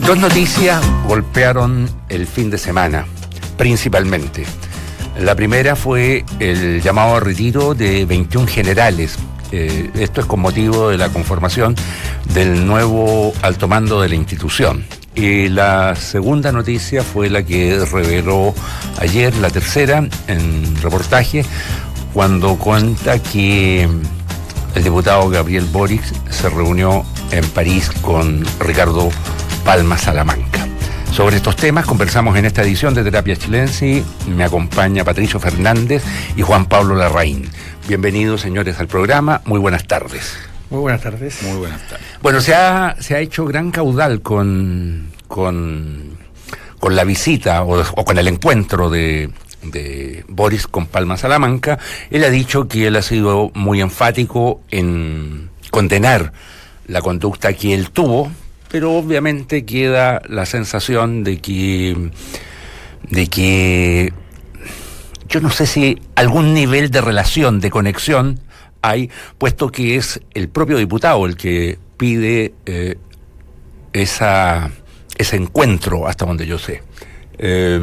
Dos noticias golpearon el fin de semana, principalmente. La primera fue el llamado a retiro de 21 generales. Esto es con motivo de la conformación del nuevo alto mando de la institución. Y la segunda noticia fue la que reveló ayer, la tercera, en reportaje, cuando cuenta que el diputado Gabriel Boric se reunió en París con Ricardo Palma Salamanca. Sobre estos temas conversamos en esta edición de Terapia Chilensis. Me acompaña Patricio Fernández y Juan Pablo Larraín. Bienvenidos, señores, al programa. Muy buenas tardes. Muy buenas tardes. Muy buenas tardes. Bueno, se ha hecho gran caudal con la visita o con el encuentro de Boric con Palma Salamanca. Él ha dicho que él ha sido muy enfático en condenar la conducta que él tuvo, pero obviamente queda la sensación de que yo no sé si algún nivel de relación, de conexión hay, puesto que es el propio diputado el que pide ese encuentro, hasta donde yo sé. Es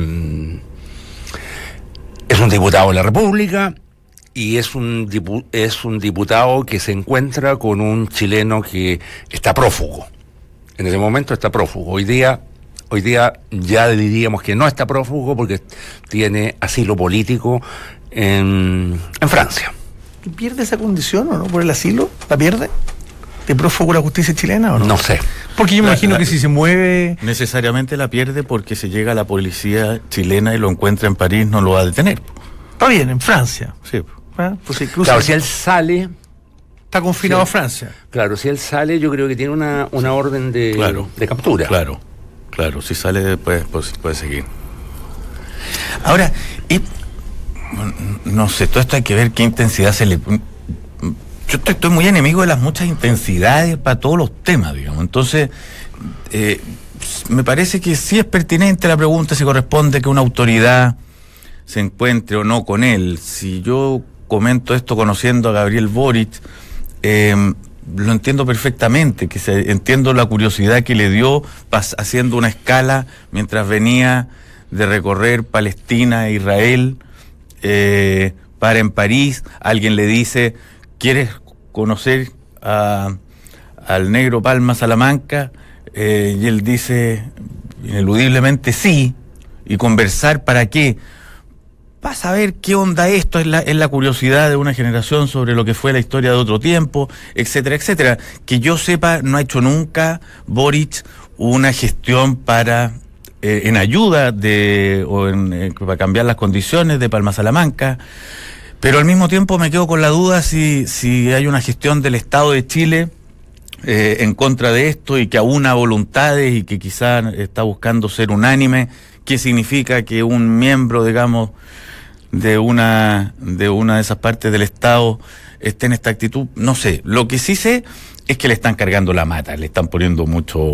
un diputado de la República y es un diputado que se encuentra con un chileno que está prófugo. En ese momento está prófugo. Hoy día ya diríamos que no está prófugo porque tiene asilo político en Francia. ¿Pierde esa condición o no por el asilo? ¿La pierde? ¿De prófugo la justicia chilena o no? No sé. Porque yo me imagino que si se mueve... Necesariamente la pierde porque si llega la policía chilena y lo encuentra en París no lo va a detener. Está bien, en Francia. Sí. ¿Ah? Pues si cruza... Claro, si él sale... Está confinado a Francia. Claro, si él sale yo creo que tiene una orden de captura. Claro, si sale pues puede seguir. Ahora, no sé, todo esto hay que ver qué intensidad se le... Yo estoy muy enemigo de las muchas intensidades para todos los temas, digamos. Entonces, me parece que sí es pertinente la pregunta si corresponde que una autoridad se encuentre o no con él. Si yo comento esto conociendo a Gabriel Boric, lo entiendo perfectamente, entiendo la curiosidad que le dio haciendo una escala mientras venía de recorrer Palestina e Israel, para en París, alguien le dice, ¿quieres conocer al negro Palma Salamanca? Y él dice ineludiblemente sí, y conversar ¿para qué? Para saber qué onda esto, es la curiosidad de una generación sobre lo que fue la historia de otro tiempo, etcétera, etcétera. Que yo sepa, no ha hecho nunca Boric una gestión para en ayuda para cambiar las condiciones de Palma Salamanca, pero al mismo tiempo me quedo con la duda si hay una gestión del Estado de Chile en contra de esto y que aúna voluntades y que quizá está buscando ser unánime. ¿Qué significa que un miembro, digamos, de una de esas partes del Estado esté en esta actitud? No sé. Lo que sí sé es que le están cargando la mata, se le está poniendo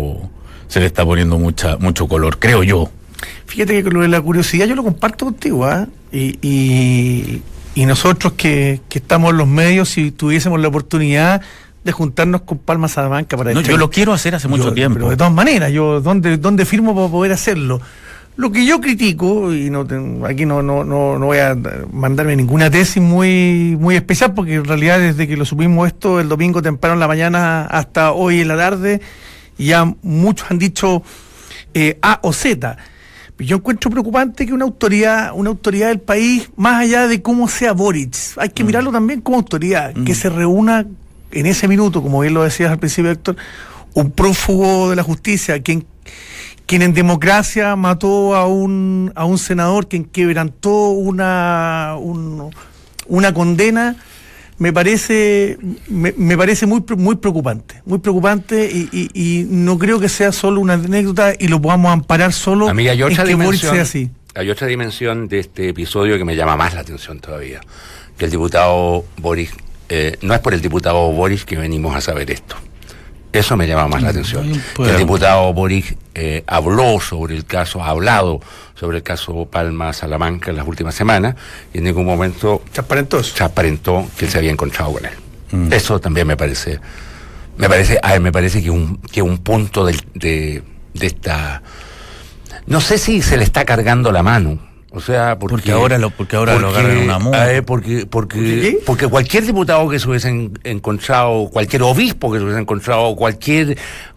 mucho color, creo yo. Fíjate que con lo de la curiosidad yo lo comparto contigo, ¿eh? Y nosotros que estamos en los medios, si tuviésemos la oportunidad de juntarnos con Palma Salamanca para... No, yo lo quiero hacer hace mucho tiempo. Pero de todas maneras, yo ¿dónde firmo para poder hacerlo? Lo que yo critico, y aquí no voy a mandarme ninguna tesis muy especial, porque en realidad desde que lo supimos esto el domingo temprano en la mañana hasta hoy en la tarde, ya muchos han dicho A o Z. Yo encuentro preocupante que una autoridad del país, más allá de cómo sea Boric, hay que mirarlo también como autoridad, que se reúna en ese minuto, como bien lo decías al principio, Héctor, un prófugo de la justicia, quien en democracia mató a un senador, quien quebrantó una condena, me parece muy preocupante y no creo que sea solo una anécdota y lo podamos amparar solo. A mí hay otra en que Boric sea así. Hay otra dimensión de este episodio que me llama más la atención todavía, que el diputado Boric, no es por el diputado Boric que venimos a saber esto. Eso me llama más la atención. Que el diputado Boric ha hablado sobre el caso Palma Salamanca en las últimas semanas y en ningún momento transparentó que él se había encontrado con él. Eso también me parece que un punto de No sé si se le está cargando la mano. O sea, porque ahora lo agarran una moda. Porque cualquier diputado que se hubiese encontrado, cualquier obispo que se hubiese encontrado, cualquier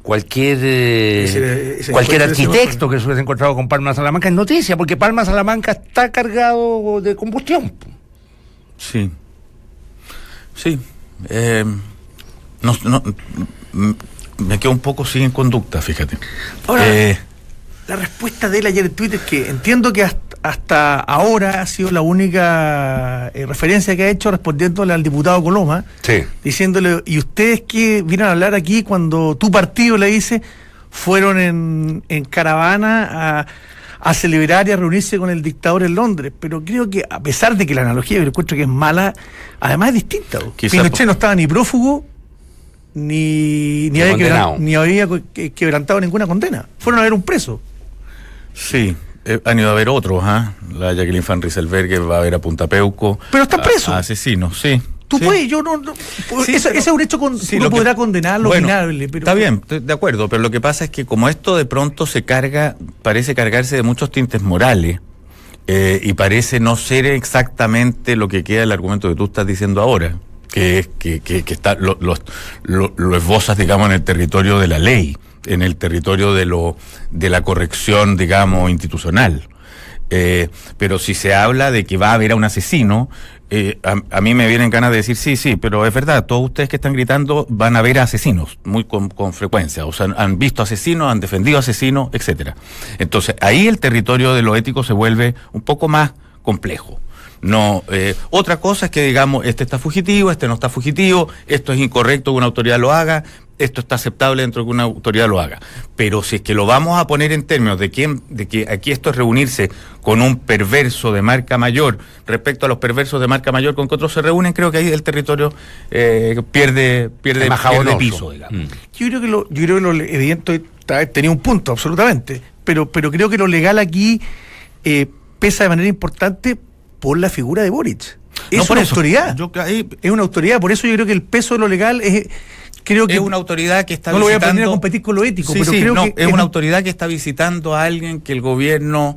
arquitecto que se hubiese encontrado con Palma Salamanca es noticia, porque Palma Salamanca está cargado de combustión. Sí. Me quedo un poco sin conducta, fíjate. Ahora, la respuesta de él ayer en Twitter, que entiendo que hasta ahora ha sido la única referencia que ha hecho respondiéndole al diputado Coloma, sí, diciéndole, ¿y ustedes qué vienen a hablar aquí cuando tu partido, le dice, fueron en caravana a celebrar y a reunirse con el dictador en Londres? Pero creo que, a pesar de que la analogía yo encuentro que es mala, además es distinta. Pinochet no estaba ni prófugo ni había quebrantado ninguna condena. Fueron a ver un preso. Sí, han ido a ver otros, la Jacqueline Van Rieselberghe va a ver a Punta Peuco. Pero está preso. Asesinos, sí. Tú puedes, yo no sí, ese es un hecho uno podrá condenarlo, opinable, pero está bien, estoy de acuerdo, pero lo que pasa es que como esto de pronto parece cargarse de muchos tintes morales, y parece no ser exactamente lo que queda el argumento que tú estás diciendo ahora, que es que está lo esbozas, digamos, en el territorio de la ley, en el territorio de la corrección, digamos, institucional. Pero si se habla de que va a haber a un asesino, a mí me vienen ganas de decir sí, pero es verdad, todos ustedes que están gritando van a ver a asesinos muy con frecuencia, o sea, han visto asesinos, han defendido asesinos, etcétera. Entonces, ahí el territorio de lo ético se vuelve un poco más complejo. No, otra cosa es que digamos, este está fugitivo, este no está fugitivo, esto es incorrecto que una autoridad lo haga, esto está aceptable dentro de que una autoridad lo haga. Pero si es que lo vamos a poner en términos de que aquí esto es reunirse con un perverso de marca mayor respecto a los perversos de marca mayor con que otros se reúnen, creo que ahí el territorio pierde piso, digamos. Yo creo que lo evidente tenía un punto, absolutamente, pero creo que lo legal aquí pesa de manera importante por la figura de Boric. Es una autoridad. Es una autoridad, por eso yo creo que el peso de lo legal es una autoridad que está no visitando. No lo voy a poner a competir con lo ético, pero creo que es una autoridad que está visitando a alguien que el gobierno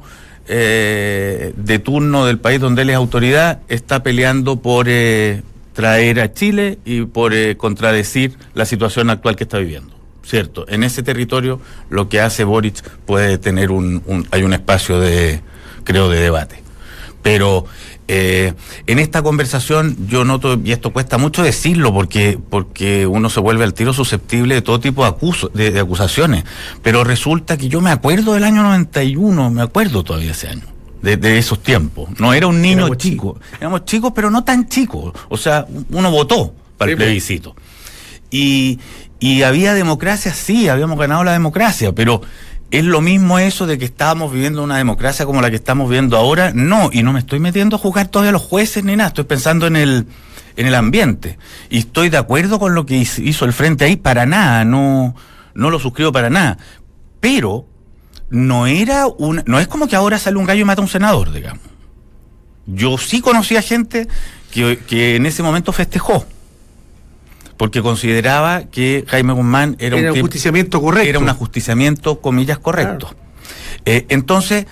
de turno del país donde él es autoridad está peleando por traer a Chile y por contradecir la situación actual que está viviendo. Cierto, en ese territorio lo que hace Boric puede tener hay un espacio de debate. Pero en esta conversación yo noto, y esto cuesta mucho decirlo porque uno se vuelve al tiro susceptible de todo tipo de acusaciones, pero resulta que yo me acuerdo del año 91, me acuerdo todavía ese año, de esos tiempos. No era un niño chico, éramos chicos, pero no tan chicos, o sea, uno votó para el plebiscito. Y había democracia, sí, habíamos ganado la democracia, pero ¿es lo mismo eso de que estábamos viviendo una democracia como la que estamos viviendo ahora? No, y no me estoy metiendo a juzgar todavía a los jueces ni nada, estoy pensando en el ambiente. Y estoy de acuerdo con lo que hizo el Frente ahí, para nada, no lo suscribo para nada. Pero no es como que ahora sale un gallo y mata a un senador, digamos. Yo sí conocí a gente que en ese momento festejó, porque consideraba que Jaime Guzmán era un ajusticiamiento correcto. Era un ajusticiamiento, comillas, correcto. Claro. Entonces,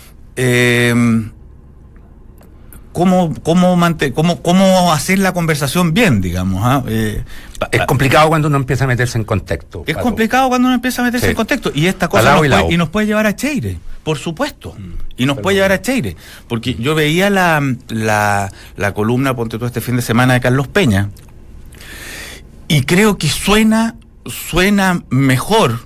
¿cómo hacer la conversación bien, digamos? Es complicado cuando uno empieza a meterse en contexto. Es complicado cuando uno empieza a meterse en contexto. Y esta cosa nos puede llevar a Cheire, por supuesto. Y nos puede llevar a Cheire. Porque yo veía la columna, ponte tú, este fin de semana de Carlos Peña, y creo que suena mejor.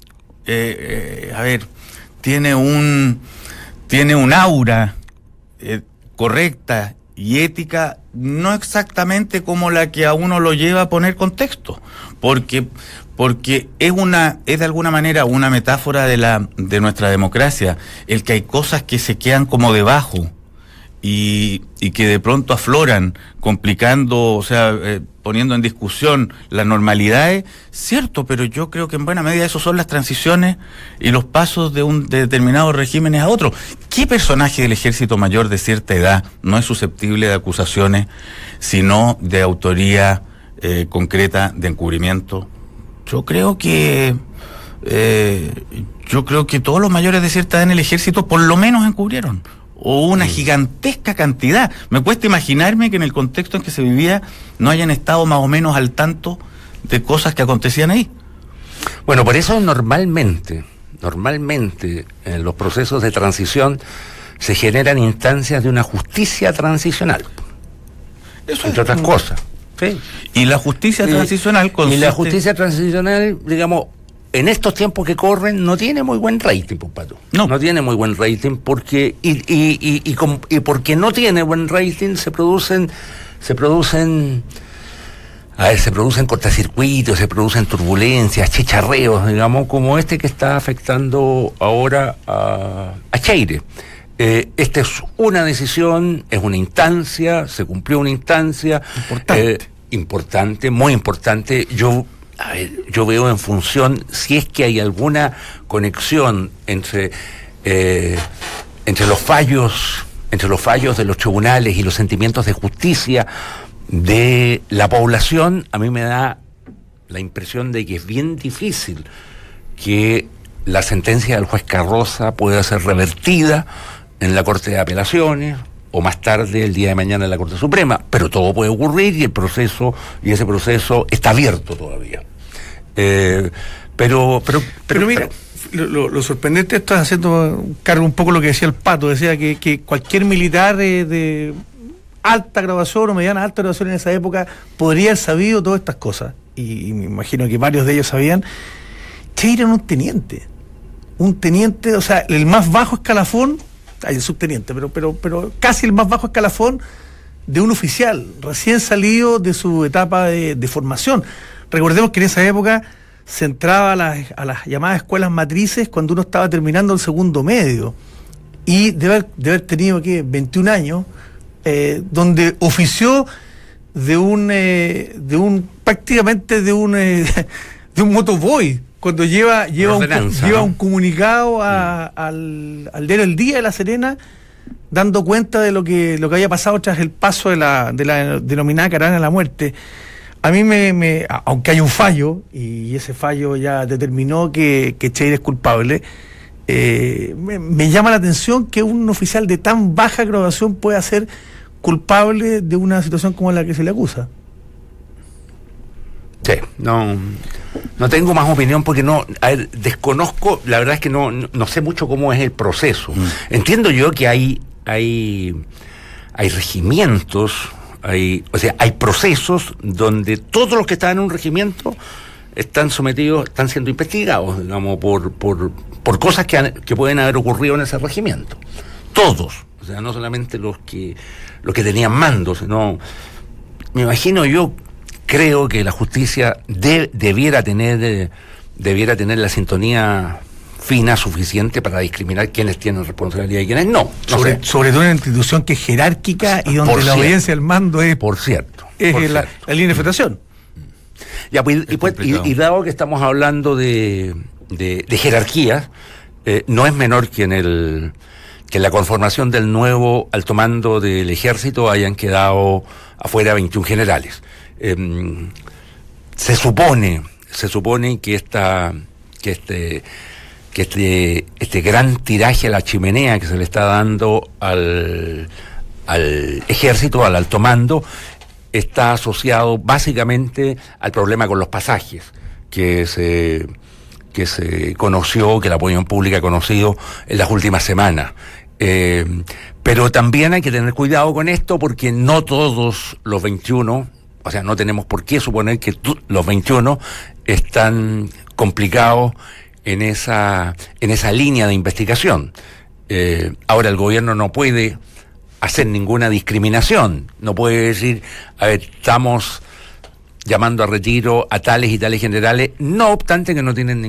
Tiene un aura correcta y ética, no exactamente como la que a uno lo lleva a poner contexto, porque es de alguna manera una metáfora de nuestra democracia, el que hay cosas que se quedan como debajo y que de pronto afloran, complicando, o sea, poniendo en discusión las normalidades, cierto, pero yo creo que en buena medida eso son las transiciones y los pasos de determinados regímenes a otros. ¿Qué personaje del Ejército Mayor de cierta edad no es susceptible de acusaciones, sino de autoría concreta de encubrimiento? Yo creo que yo creo que todos los mayores de cierta edad en el ejército por lo menos encubrieron, o una gigantesca cantidad. Me cuesta imaginarme que en el contexto en que se vivía no hayan estado más o menos al tanto de cosas que acontecían ahí. Bueno, por eso normalmente en los procesos de transición se generan instancias de una justicia transicional. Eso entre otras cosas. ¿Sí? Y la justicia transicional consiste... Y la justicia transicional, digamos, en estos tiempos que corren, no tiene muy buen rating, pues, Pato. No tiene muy buen rating porque... Y porque no tiene buen rating se producen cortocircuitos, se producen turbulencias, chicharreos, digamos, como este que está afectando ahora a Cheire. Esta es una decisión, es una instancia, se cumplió una instancia importante, muy importante. Yo veo en función, si es que hay alguna conexión entre los fallos de los tribunales y los sentimientos de justicia de la población, a mí me da la impresión de que es bien difícil que la sentencia del juez Carroza pueda ser revertida en la Corte de Apelaciones o más tarde el día de mañana en la Corte Suprema, pero todo puede ocurrir y ese proceso está abierto todavía. Pero mira, lo sorprendente, esto es haciendo cargo un poco lo que decía el Pato, decía que cualquier militar de alta graduación o mediana alta graduación en esa época podría haber sabido todas estas cosas, y me imagino que varios de ellos sabían. Cheire era un teniente, o sea, el más bajo escalafón, hay el subteniente, pero casi el más bajo escalafón de un oficial recién salido de su etapa de formación. Recordemos que en esa época se entraba a las llamadas escuelas matrices cuando uno estaba terminando el segundo medio, y de haber tenido 21 años, donde ofició de un motoboy, cuando lleva un comunicado al diario El Día de La Serena, dando cuenta de lo que había pasado tras el paso de la denominada caravana de la muerte. A mí aunque hay un fallo, y ese fallo ya determinó que Cheire es culpable, me llama la atención que un oficial de tan baja graduación pueda ser culpable de una situación como la que se le acusa. Sí, no tengo más opinión porque desconozco, la verdad es que no sé mucho cómo es el proceso. Entiendo yo que hay regimientos, hay procesos donde todos los que están en un regimiento están siendo investigados, digamos, por cosas que pueden haber ocurrido en ese regimiento. Todos, o sea, no solamente los que tenían mandos, sino, me imagino yo, creo que la justicia debiera tener la sintonía fina suficiente para discriminar quiénes tienen responsabilidad y quiénes no. Sobre todo en una institución que es jerárquica y donde la obediencia al mando es... Por cierto. La línea de flotación. Ya, y dado que estamos hablando de jerarquías, no es menor que en la conformación del nuevo alto mando del ejército hayan quedado afuera 21 generales. Se supone que este gran tiraje a la chimenea que se le está dando al ejército, al alto mando, está asociado básicamente al problema con los pasajes que se conoció, que la opinión pública ha conocido en las últimas semanas. Pero también hay que tener cuidado con esto porque no todos los 21, o sea, no tenemos por qué suponer que los 21 están complicados en esa línea de investigación. Ahora el gobierno no puede hacer ninguna discriminación, no puede decir, a ver, estamos llamando a retiro a tales y tales generales, no obstante que no tienen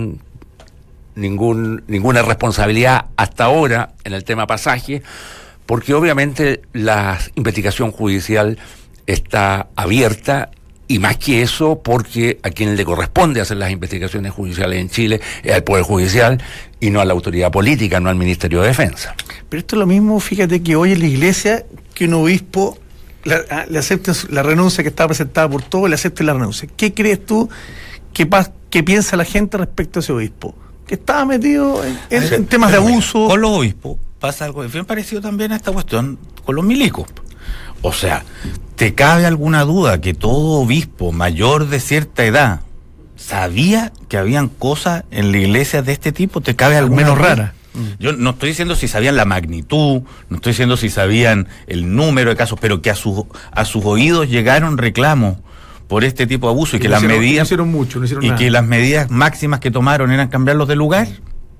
ninguna responsabilidad hasta ahora en el tema pasaje, porque obviamente la investigación judicial está abierta, y más que eso, porque a quien le corresponde hacer las investigaciones judiciales en Chile es al Poder Judicial y no a la autoridad política, no al Ministerio de Defensa. Pero esto es lo mismo, fíjate, que hoy en la Iglesia, que un obispo le acepte la renuncia que está presentada por todos, le acepte la renuncia. ¿Qué crees tú que qué piensa la gente respecto a ese obispo, que estaba metido en temas de abuso. Con los obispos pasa algo bien parecido también a esta cuestión con los milicos. O sea, ¿te cabe alguna duda que todo obispo mayor de cierta edad sabía que habían cosas en la iglesia de este tipo? ¿Te cabe alguna menos duda? rara? Yo no estoy diciendo si sabían la magnitud, no estoy diciendo si sabían el número de casos, pero que a sus oídos llegaron reclamos por este tipo de abuso y que las medidas no hicieron mucho, no hicieron y nada. que las medidas máximas que tomaron eran cambiarlos de lugar.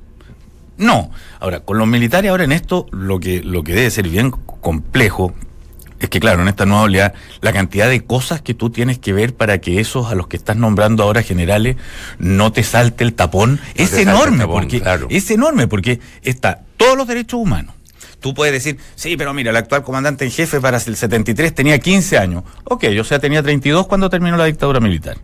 No. Ahora, con los militares ahora en esto lo que debe ser bien complejo es que, claro, en esta nueva oleada, la cantidad de cosas que tú tienes que ver para que esos a los que estás nombrando ahora generales no te salte el tapón, es enorme, porque está todos los derechos humanos. Tú puedes decir, sí, pero mira, el actual comandante en jefe para el 73 tenía 15 años. Ok, o sea, tenía 32 cuando terminó la dictadura militar.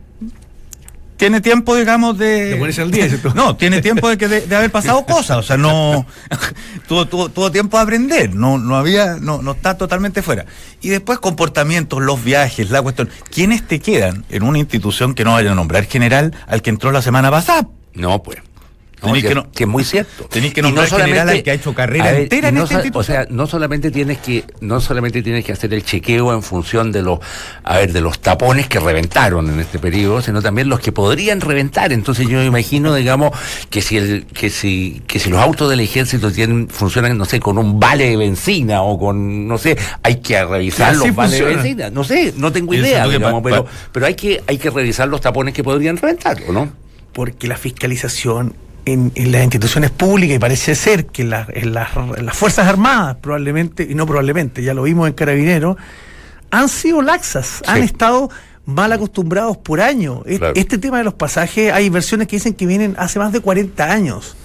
Tiene tiempo, digamos, de ponerse al día, ¿cierto? No, tiene tiempo de haber pasado cosas, o sea, no tuvo tiempo de aprender, no está totalmente fuera. Y después comportamientos, los viajes, la cuestión. ¿Quiénes te quedan en una institución que no vayan a nombrar general al que entró la semana pasada? No, pues. No, que es muy cierto. Tenés que nombrar general al que ha hecho carrera entera en esta institución. O sea, no solamente tienes que hacer el chequeo en función de los tapones que reventaron en este periodo, sino también los que podrían reventar. Entonces yo me imagino, digamos, que si los autos del ejército funcionan, no sé, con un vale de benzina o con, no sé, hay que revisar los vales de benzina. No sé, no tengo idea, digamos, pero hay que revisar los tapones que podrían reventar, ¿o no? Porque la fiscalización en las instituciones públicas, y parece ser que en las Fuerzas Armadas, probablemente, y no probablemente, ya lo vimos en Carabineros, han sido laxas, han estado mal acostumbrados por años. Claro. Este tema de los pasajes, hay versiones que dicen que vienen hace más de 40 años.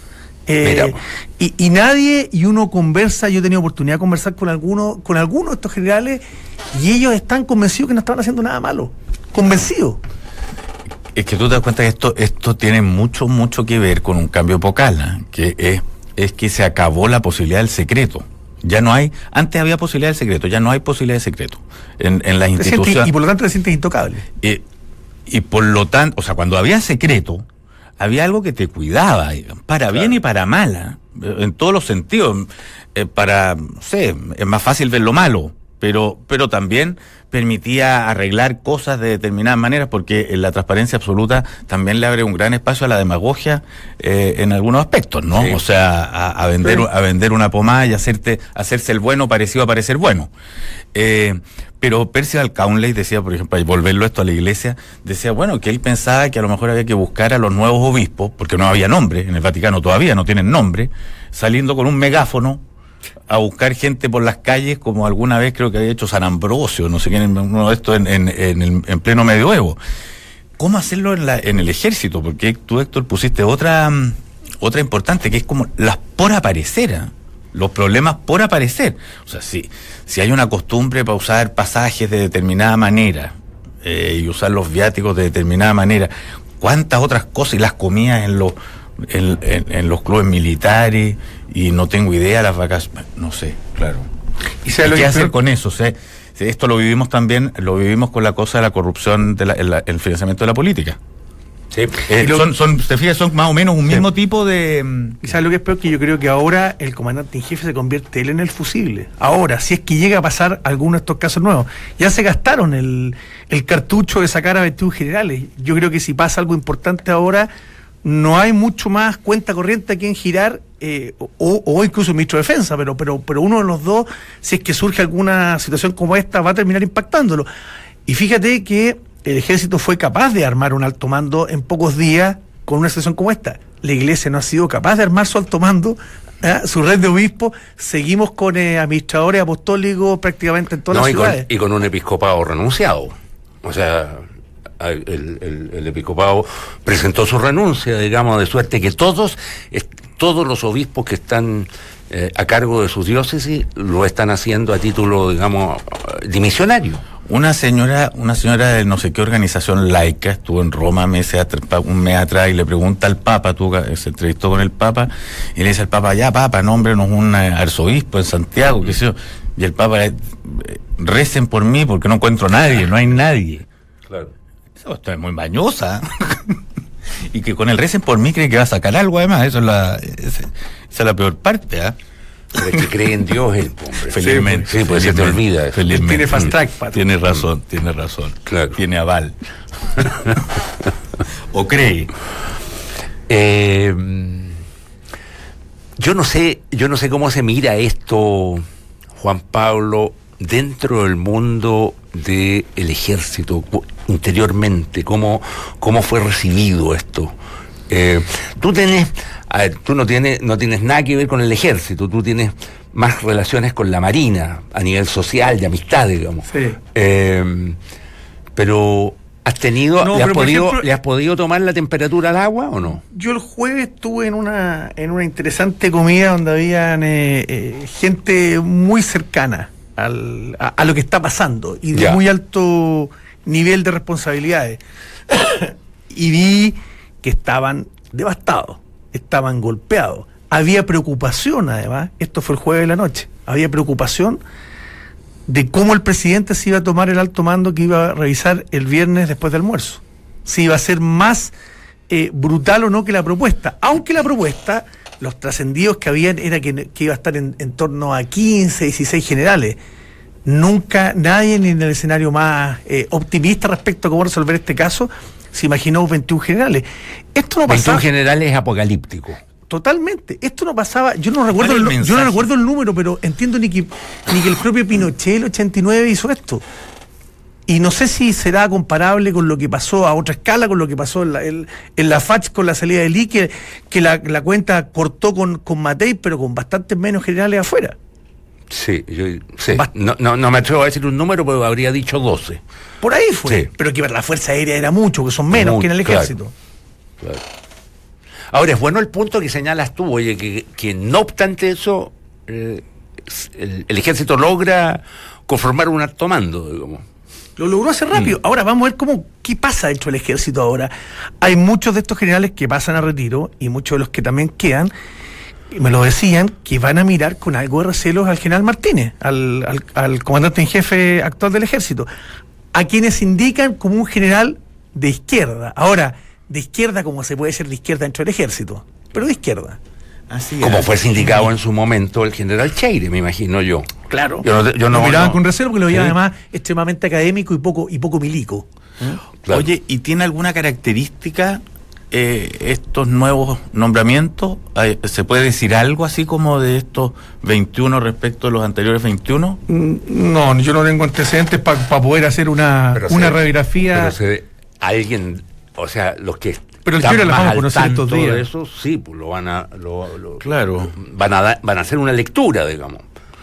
Y nadie, y uno conversa, yo he tenido oportunidad de conversar con algunos de estos generales, y ellos están convencidos que no estaban haciendo nada malo. Convencidos. Es que tú te das cuenta que esto tiene mucho que ver con un cambio epocal, que es que se acabó la posibilidad del secreto. Ya no hay, antes había posibilidad del secreto, ya no hay posibilidad de secreto en las instituciones. Y por lo tanto te sientes intocable. Y por lo tanto, o sea, cuando había secreto, había algo que te cuidaba, para bien y para mal, en todos los sentidos. No sé, es más fácil ver lo malo, pero también permitía arreglar cosas de determinadas maneras, porque la transparencia absoluta también le abre un gran espacio a la demagogia en algunos aspectos, ¿no? Sí. O sea, a vender una pomada y hacerse el bueno parecido a parecer bueno. Pero Percival Caunley decía, por ejemplo, y volverlo esto a la iglesia, decía, bueno, que él pensaba que a lo mejor había que buscar a los nuevos obispos, porque no había nombre, en el Vaticano todavía no tienen nombre, saliendo con un megáfono a buscar gente por las calles, como alguna vez creo que había hecho San Ambrosio, no sé quién, uno de estos en pleno medioevo. ¿Cómo hacerlo en el ejército? Porque tú, Héctor, pusiste otra importante, que es como las por aparecer, los problemas por aparecer. O sea, si hay una costumbre para usar pasajes de determinada manera y usar los viáticos de determinada manera, ¿cuántas otras cosas? Y las comidas en los clubes militares, y no tengo idea, las vacaciones, no sé, claro. ¿Y qué hacer con eso? O sea, esto lo vivimos con la cosa de la corrupción, el financiamiento de la política. Sí. ¿Te fijas? Son más o menos un mismo tipo de... ¿Y sabes lo que es peor? Que yo creo que ahora el comandante en jefe se convierte él en el fusible. Ahora, si es que llega a pasar alguno de estos casos nuevos. Ya se gastaron el cartucho de sacar a 21 generales. Yo creo que si pasa algo importante ahora, no hay mucho más cuenta corriente a quien girar, o incluso el ministro de Defensa, pero uno de los dos, si es que surge alguna situación como esta, va a terminar impactándolo. Y fíjate que el ejército fue capaz de armar un alto mando en pocos días con una situación como esta. La iglesia no ha sido capaz de armar su alto mando, su red de obispos. Seguimos con administradores apostólicos prácticamente en todas las ciudades. Y con un episcopado renunciado. O sea, el episcopado presentó su renuncia, digamos, de suerte que todos los obispos que están a cargo de sus diócesis lo están haciendo a título, digamos, dimisionario. Una señora de no sé qué organización laica estuvo en Roma un mes atrás y le pregunta al Papa, se entrevistó con el Papa, y le dice al Papa, ya Papa, nómbrenos un arzobispo en Santiago, qué sé yo. Y el Papa, recen por mí porque no encuentro a nadie, no hay nadie. Claro. Esto es muy mañosa. Y que con el recen por mí cree que va a sacar algo, además. Esa es la peor parte, ¿ah? Pero es que cree en Dios el hombre. Felizmente. Sí, pues se te olvida. Felizmente. Tiene fast track, Pato. Tiene razón. Claro. Tiene aval. ¿O cree? Yo no sé cómo se mira esto, Juan Pablo, dentro del mundo del ejército, interiormente, cómo fue recibido esto. Tú no tienes nada que ver con el ejército, tú tienes más relaciones con la Marina, a nivel social, de amistad, digamos. Sí. Pero ¿has tenido, No, le pero has podido tomar la temperatura al agua o no? Yo el jueves estuve en una interesante comida donde habían gente muy cercana a lo que está pasando y de muy alto nivel de responsabilidades. Y vi que estaban devastados, estaban golpeados. Había preocupación, además, esto fue el jueves de la noche, había preocupación de cómo el presidente se iba a tomar el alto mando que iba a revisar el viernes después del almuerzo. Si iba a ser más brutal o no que la propuesta. Aunque la propuesta, los trascendidos que habían era que iba a estar en torno a 15, 16 generales. Nunca nadie ni en el escenario más optimista respecto a cómo resolver este caso se imaginó 21 generales. Esto no pasaba. 21 generales apocalíptico. Totalmente. Esto no pasaba. Yo no recuerdo el número, pero entiendo ni que el propio Pinochet el 89 hizo esto. Y no sé si será comparable con lo que pasó a otra escala, con lo que pasó en la FACH con la salida de Lee, que la cuenta cortó con Matei, pero con bastantes menos generales afuera. Sí, no me atrevo a decir un número, pero habría dicho 12. Por ahí fue. Sí. Pero que para la Fuerza Aérea era mucho, que son menos que en el ejército. Claro. Ahora, es bueno el punto que señalas tú, oye, que no obstante eso, el ejército logra conformar un alto mando, digamos. Lo logró hacer rápido. Ahora vamos a ver qué pasa dentro del ejército ahora. Hay muchos de estos generales que pasan a retiro y muchos de los que también quedan, me lo decían, que van a mirar con algo de recelos al general Martínez, al comandante en jefe actual del ejército, a quienes indican como un general de izquierda. Ahora, de izquierda como se puede ser de izquierda dentro del ejército, pero de izquierda. Así como fue indicado en su momento el general Cheire, me imagino yo. Claro. Yo no miraban con recelo porque lo veían además extremadamente académico y poco milico. Claro. Oye, ¿y tiene alguna característica estos nuevos nombramientos? ¿Se puede decir algo así como de estos 21 respecto a los anteriores 21? No, yo no tengo antecedentes para poder hacer una radiografía. Pero alguien, o sea, los que pero el Cheire la vamos a conocer estos días. De eso sí, pues lo van a claro. Van a hacer una lectura, digamos.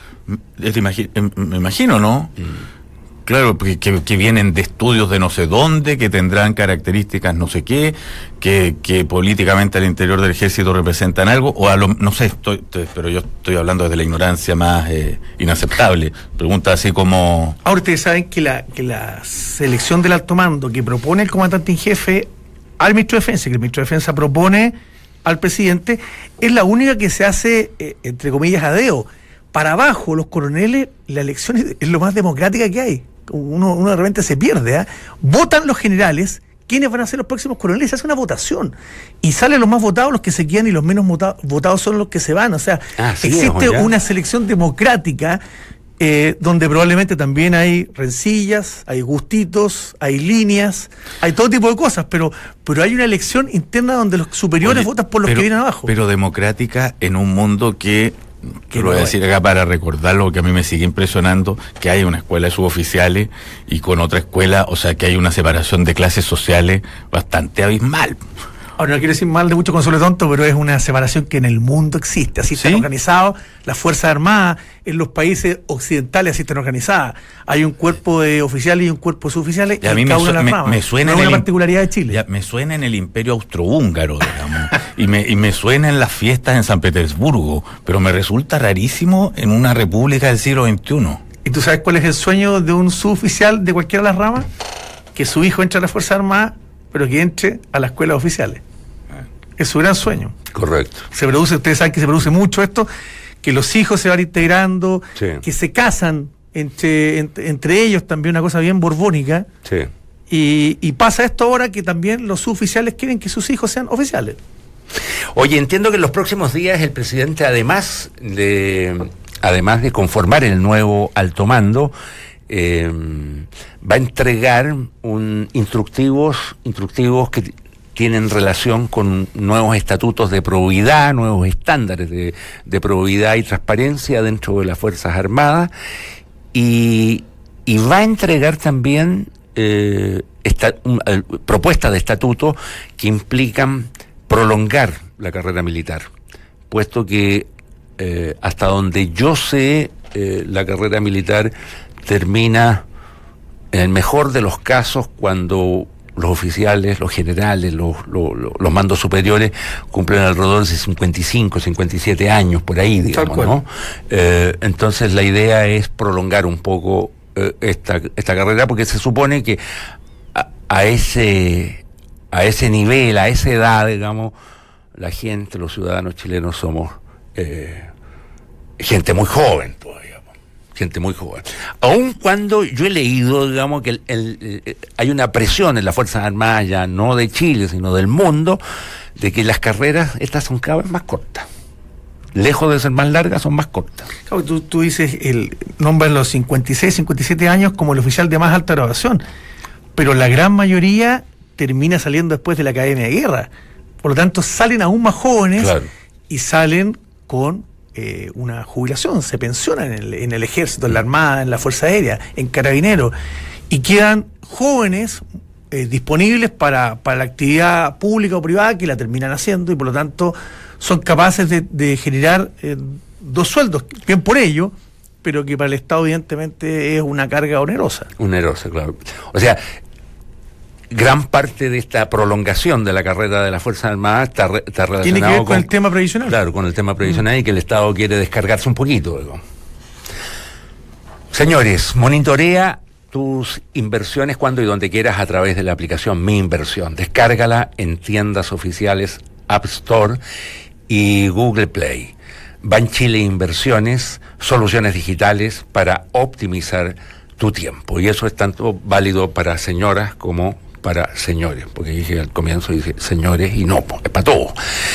Me imagino, ¿no? Claro, porque que vienen de estudios de no sé dónde, que tendrán características no sé qué, que políticamente al interior del ejército representan algo, o no sé, pero yo estoy hablando desde la ignorancia más inaceptable. Pregunta así como... Ahora ustedes saben que la selección del alto mando que propone el comandante en jefe al ministro de Defensa, que el ministro de Defensa propone al presidente, es la única que se hace, entre comillas, a dedo. Para abajo, los coroneles, la elección es lo más democrática que hay. Uno de repente se pierde. Votan los generales, quiénes van a ser los próximos coroneles, se hace una votación. Y salen los más votados, los que se quedan, y los menos votados son los que se van. O sea, existe una selección democrática donde probablemente también hay rencillas, hay gustitos, hay líneas, hay todo tipo de cosas, pero hay una elección interna donde los superiores votan por los que vienen abajo. Pero democrática en un mundo que lo voy a decir acá para recordar lo que a mí me sigue impresionando, que hay una escuela de suboficiales y con otra escuela, o sea que hay una separación de clases sociales bastante abismal. Ahora, no quiero decir mal de mucho consuelo tonto, pero es una separación que en el mundo existe. Así están organizados las Fuerzas Armadas, en los países occidentales así están organizadas. Hay un cuerpo de oficiales y un cuerpo de suboficiales, y a mí me suena no es una particularidad de Chile. Me suena en el Imperio Austrohúngaro, digamos, y me suena en las fiestas en San Petersburgo, pero me resulta rarísimo en una república del siglo XXI. ¿Y tú sabes cuál es el sueño de un suboficial de cualquiera de las ramas? Que su hijo entre a las Fuerzas Armadas, pero que entre a las escuelas oficiales. Es su gran sueño. Correcto. Ustedes saben que se produce mucho esto, que los hijos se van integrando, que se casan entre ellos, también una cosa bien borbónica. Sí. Y pasa esto ahora que también los suboficiales quieren que sus hijos sean oficiales. Oye, entiendo que en los próximos días el presidente, además de conformar el nuevo alto mando, va a entregar instructivos que tienen relación con nuevos estatutos de probidad, nuevos estándares de probidad y transparencia dentro de las Fuerzas Armadas, y va a entregar también propuestas de estatuto que implican prolongar la carrera militar, puesto que hasta donde yo sé, la carrera militar termina, en el mejor de los casos, cuando los oficiales, los generales, los mandos superiores cumplen alrededor de 55, 57 años, por ahí, digamos, ¿no? Entonces la idea es prolongar un poco esta carrera, porque se supone que a ese nivel, a esa edad, digamos, la gente, los ciudadanos chilenos somos gente muy joven todavía. Gente muy joven. Aun cuando yo he leído, digamos, que hay una presión en las Fuerzas Armadas, ya no de Chile, sino del mundo, de que las carreras, estas son cada vez más cortas. Lejos de ser más largas, son más cortas. Claro, tú dices, nombran los 56, 57 años como el oficial de más alta graduación, pero la gran mayoría termina saliendo después de la Academia de Guerra. Por lo tanto, salen aún más jóvenes, claro, y salen con una jubilación, se pensionan en el ejército, en la armada, en la fuerza aérea, en carabineros, y quedan jóvenes disponibles para la actividad pública o privada, que la terminan haciendo, y por lo tanto son capaces de generar 2 sueldos, bien por ello, pero que para el Estado evidentemente es una carga onerosa. Onerosa, claro. O sea, gran parte de esta prolongación de la carrera de las Fuerzas Armadas está relacionado ¿tiene que ver con el tema previsional? Claro, con el tema previsional, y que el Estado quiere descargarse un poquito. Digo. Señores, monitorea tus inversiones cuando y donde quieras a través de la aplicación Mi Inversión. Descárgala en tiendas oficiales App Store y Google Play. Banchile Inversiones, soluciones digitales para optimizar tu tiempo. Y eso es tanto válido para señoras como para señores, porque dije al comienzo, dice señores, y no, es para todos.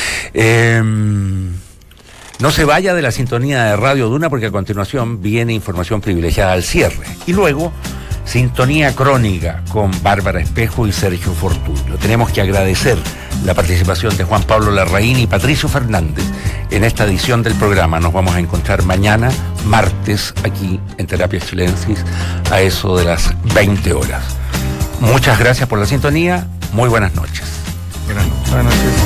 No se vaya de la sintonía de Radio Duna, porque a continuación viene información privilegiada al cierre. Y luego, sintonía crónica con Bárbara Espejo y Sergio Fortunio. Tenemos que agradecer la participación de Juan Pablo Larraín y Patricio Fernández en esta edición del programa. Nos vamos a encontrar mañana, martes, aquí en Terapias Chilensis, a eso de las 20 horas. Muchas gracias por la sintonía. Muy buenas noches. Buenas noches.